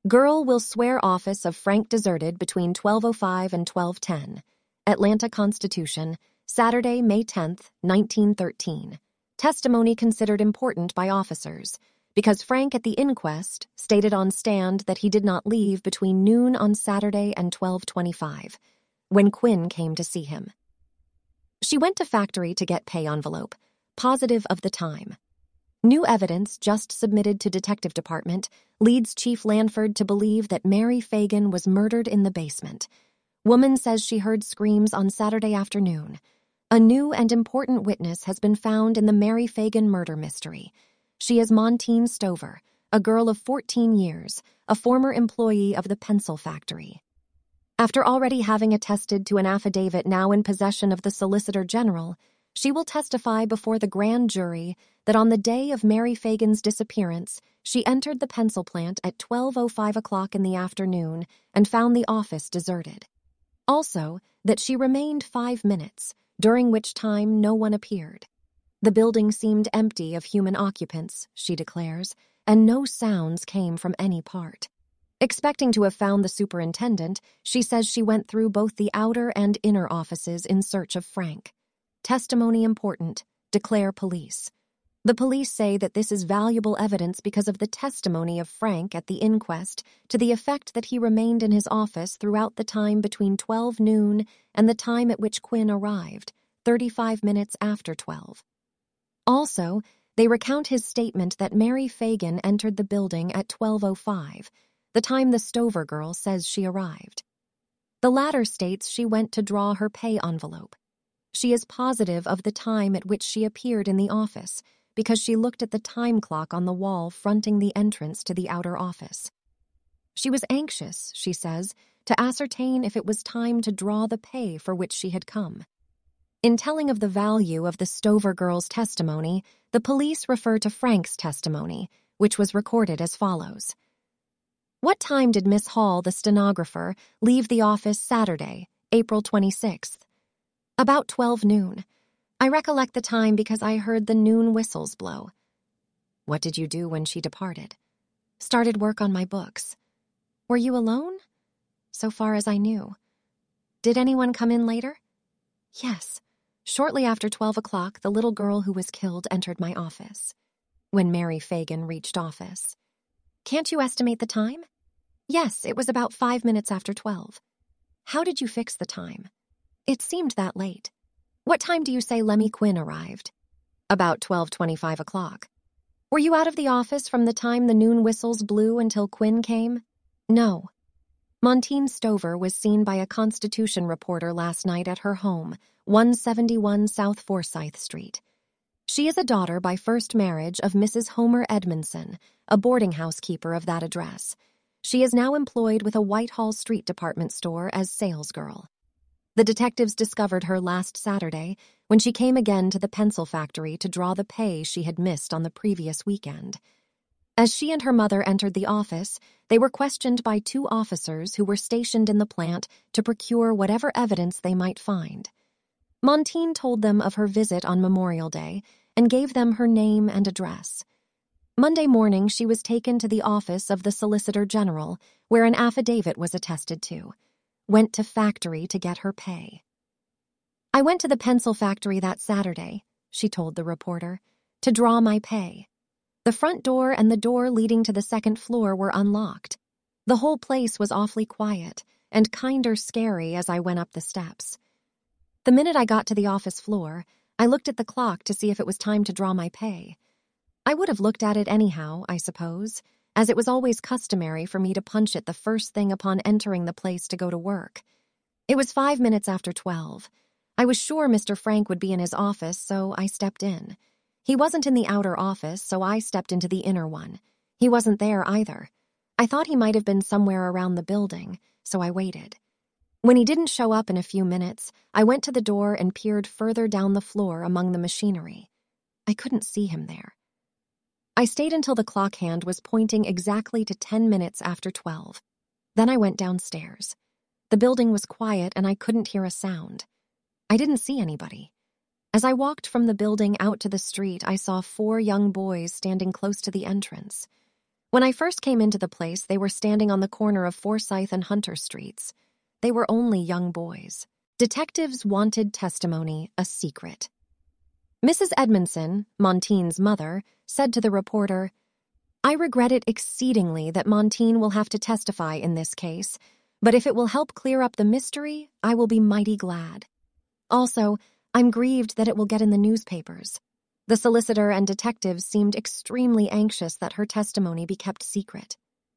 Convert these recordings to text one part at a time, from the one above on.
Girl will swear office of Frank deserted between 12:05 and 12:10. Atlanta Constitution, Saturday, May 10th, 1913. Testimony considered important by officers because Frank at the inquest stated on stand that he did not leave between noon on Saturday and 12:25, when Quinn came to see him. She went to factory to get pay envelope, positive of the time. New evidence just submitted to Detective Department leads Chief Lanford to believe that Mary Fagan was murdered in the basement. Woman says she heard screams on Saturday afternoon. A new and important witness has been found in the Mary Fagan murder mystery. She is Montine Stover, a girl of 14 years, a former employee of the pencil factory. After already having attested to an affidavit now in possession of the Solicitor General, she will testify before the grand jury that on the day of Mary Fagan's disappearance, she entered the pencil plant at 12:05 o'clock in the afternoon and found the office deserted. Also, that she remained 5 minutes, during which time no one appeared. The building seemed empty of human occupants, she declares, and no sounds came from any part. Expecting to have found the superintendent, she says she went through both the outer and inner offices in search of Frank. Testimony important, declare police. The police say that this is valuable evidence because of the testimony of Frank at the inquest to the effect that he remained in his office throughout the time between 12 noon and the time at which Quinn arrived, 35 minutes after 12. Also, they recount his statement that Mary Fagan entered the building at 12:05, the time the Stover girl says she arrived. The latter states she went to draw her pay envelope. She is positive of the time at which she appeared in the office because she looked at the time clock on the wall fronting the entrance to the outer office. She was anxious, she says, to ascertain if it was time to draw the pay for which she had come. In telling of the value of the Stover girl's testimony, the police refer to Frank's testimony, which was recorded as follows. What time did Miss Hall, the stenographer, leave the office Saturday, April 26th? About 12 noon. I recollect the time because I heard the noon whistles blow. What did you do when she departed? Started work on my books. Were you alone? So far as I knew. Did anyone come in later? Yes. Shortly after 12 o'clock, the little girl who was killed entered my office. When Mary Fagan reached office. Can't you estimate the time? Yes, it was about 5 minutes after 12. How did you fix the time? It seemed that late. What time do you say Lemmy Quinn arrived? About 12:25 o'clock. Were you out of the office from the time the noon whistles blew until Quinn came? No. Montine Stover was seen by a Constitution reporter last night at her home, 171 South Forsyth Street. She is a daughter by first marriage of Mrs. Homer Edmondson, a boarding house keeper of that address. She is now employed with a Whitehall Street department store as salesgirl. The detectives discovered her last Saturday when she came again to the pencil factory to draw the pay she had missed on the previous weekend. As she and her mother entered the office, they were questioned by 2 officers who were stationed in the plant to procure whatever evidence they might find. Montine told them of her visit on Memorial Day and gave them her name and address. Monday morning, she was taken to the office of the Solicitor General, where an affidavit was attested to. Went to factory to get her pay. I went to the pencil factory that Saturday, she told the reporter, to draw my pay. The front door and the door leading to the second floor were unlocked. The whole place was awfully quiet and kinder scary as I went up the steps. The minute I got to the office floor, I looked at the clock to see if it was time to draw my pay. I would have looked at it anyhow, I suppose, as it was always customary for me to punch it the first thing upon entering the place to go to work. It was 5 minutes after 12. I was sure Mr. Frank would be in his office, so I stepped in. He wasn't in the outer office, so I stepped into the inner one. He wasn't there either. I thought he might have been somewhere around the building, so I waited. When he didn't show up in a few minutes, I went to the door and peered further down the floor among the machinery. I couldn't see him there. I stayed until the clock hand was pointing exactly to 10 minutes after 12. Then I went downstairs. The building was quiet and I couldn't hear a sound. I didn't see anybody. As I walked from the building out to the street, I saw 4 young boys standing close to the entrance. When I first came into the place, they were standing on the corner of Forsyth and Hunter Streets. They were only young boys. Detectives wanted testimony a secret. Mrs. Edmondson, Montine's mother, said to the reporter, "I regret it exceedingly that Montine will have to testify in this case, but if it will help clear up the mystery, I will be mighty glad. Also, I'm grieved that it will get in the newspapers." The solicitor and detectives seemed extremely anxious that her testimony be kept secret.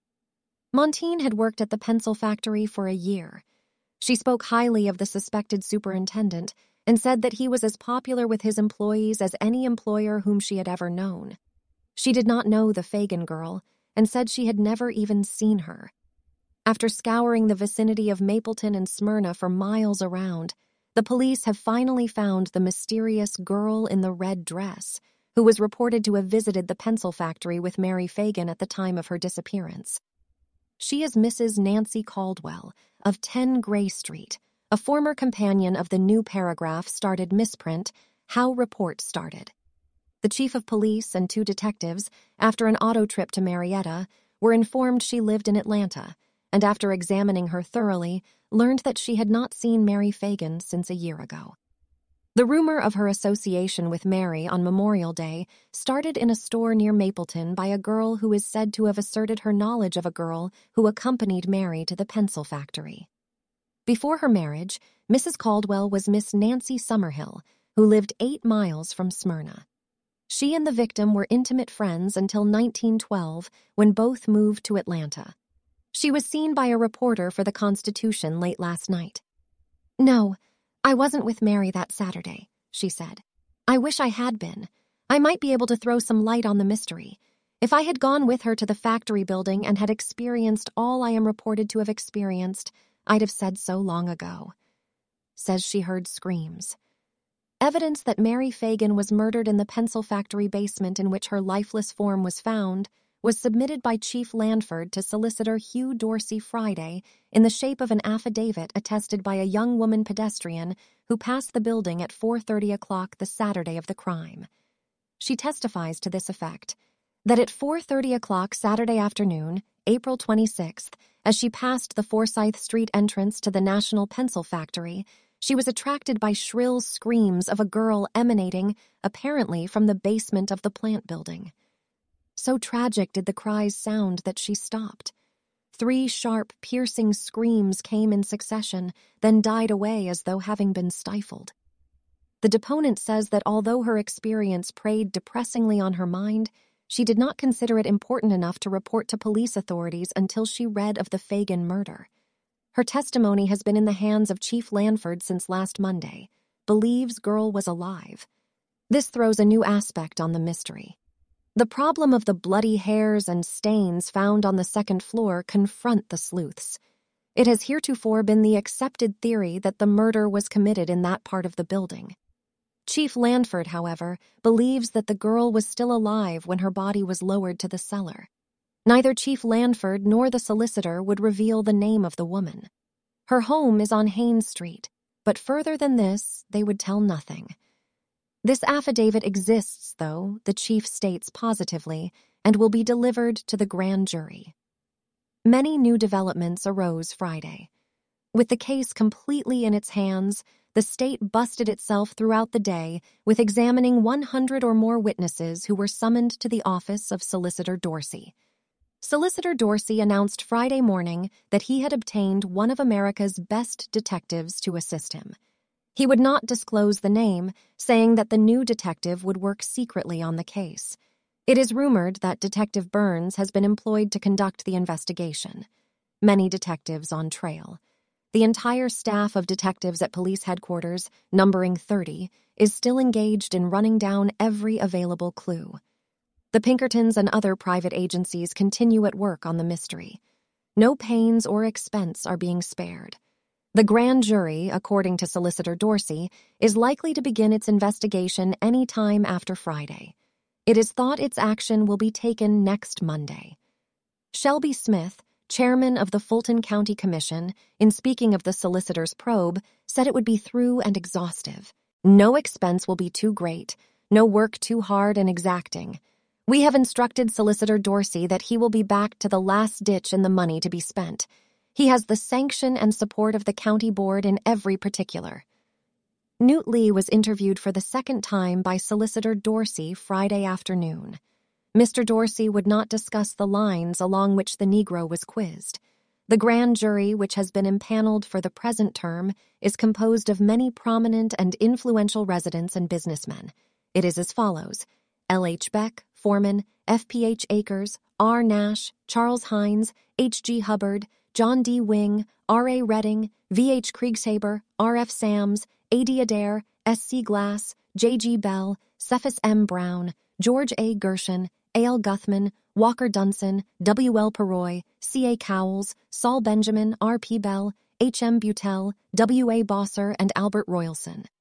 Montine had worked at the pencil factory for a year. She spoke highly of the suspected superintendent and said that he was as popular with his employees as any employer whom she had ever known. She did not know the Fagan girl and said she had never even seen her. After scouring the vicinity of Mapleton and Smyrna for miles around, the police have finally found the mysterious girl in the red dress who was reported to have visited the pencil factory with Mary Fagan at the time of her disappearance. She is Mrs. Nancy Caldwell of 10 Gray Street, a former companion of the New Paragraph started misprint, How Report Started. The chief of police and 2 detectives, after an auto trip to Marietta, were informed she lived in Atlanta, and after examining her thoroughly, learned that she had not seen Mary Fagan since a year ago. The rumor of her association with Mary on Memorial Day started in a store near Mapleton by a girl who is said to have asserted her knowledge of a girl who accompanied Mary to the pencil factory. Before her marriage, Mrs. Caldwell was Miss Nancy Summerhill, who lived 8 miles from Smyrna. She and the victim were intimate friends until 1912, when both moved to Atlanta. She was seen by a reporter for the Constitution late last night. "No, I wasn't with Mary that Saturday," she said. "I wish I had been. I might be able to throw some light on the mystery. If I had gone with her to the factory building and had experienced all I am reported to have experienced, I'd have said so long ago." Says she heard screams. Evidence that Mary Fagan was murdered in the pencil factory basement in which her lifeless form was found was submitted by Chief Lanford to Solicitor Hugh Dorsey Friday in the shape of an affidavit attested by a young woman pedestrian who passed the building at 4:30 o'clock the Saturday of the crime. She testifies to this effect, that at 4:30 o'clock Saturday afternoon, April 26th, as she passed the Forsyth Street entrance to the National Pencil Factory, she was attracted by shrill screams of a girl emanating, apparently, from the basement of the plant building. So tragic did the cries sound that she stopped. 3 sharp, piercing screams came in succession, then died away as though having been stifled. The deponent says that although her experience preyed depressingly on her mind, she did not consider it important enough to report to police authorities until she read of the Fagan murder. Her testimony has been in the hands of Chief Lanford since last Monday. Believes girl was alive. This throws a new aspect on the mystery. The problem of the bloody hairs and stains found on the second floor confront the sleuths. It has heretofore been the accepted theory that the murder was committed in that part of the building. Chief Lanford, however, believes that the girl was still alive when her body was lowered to the cellar. Neither Chief Lanford nor the solicitor would reveal the name of the woman. Her home is on Haynes Street, but further than this, they would tell nothing. This affidavit exists, though, the chief states positively, and will be delivered to the grand jury. Many new developments arose Friday. With the case completely in its hands, the state busted itself throughout the day with examining 100 or more witnesses who were summoned to the office of Solicitor Dorsey. Solicitor Dorsey announced Friday morning that he had obtained one of America's best detectives to assist him. He would not disclose the name, saying that the new detective would work secretly on the case. It is rumored that Detective Burns has been employed to conduct the investigation. Many detectives on trail. The entire staff of detectives at police headquarters, numbering 30, is still engaged in running down every available clue. The Pinkertons and other private agencies continue at work on the mystery. No pains or expense are being spared. The grand jury, according to Solicitor Dorsey, is likely to begin its investigation any time after Friday. It is thought its action will be taken next Monday. Shelby Smith, chairman of the Fulton County Commission, in speaking of the solicitor's probe, said it would be thorough and exhaustive. No expense will be too great, no work too hard and exacting. We have instructed Solicitor Dorsey that he will be back to the last ditch in the money to be spent. He has the sanction and support of the county board in every particular. Newt Lee was interviewed for the second time by Solicitor Dorsey Friday afternoon. Mr. Dorsey would not discuss the lines along which the Negro was quizzed. The grand jury, which has been impaneled for the present term, is composed of many prominent and influential residents and businessmen. It is as follows: L. H. Beck, Foreman, F. P. H. Akers, R. Nash, Charles Hines, H. G. Hubbard, John D. Wing, R. A. Redding, V. H. Kriegshaber, R. F. Sams, A. D. Adair, S. C. Glass, J. G. Bell, Cephas M. Brown, George A. Gershon, A. L. Guthman, Walker Dunson, W. L. Peroy, C. A. Cowles, Saul Benjamin, R. P. Bell, H. M. Butel, W. A. Bosser, and Albert Royalson.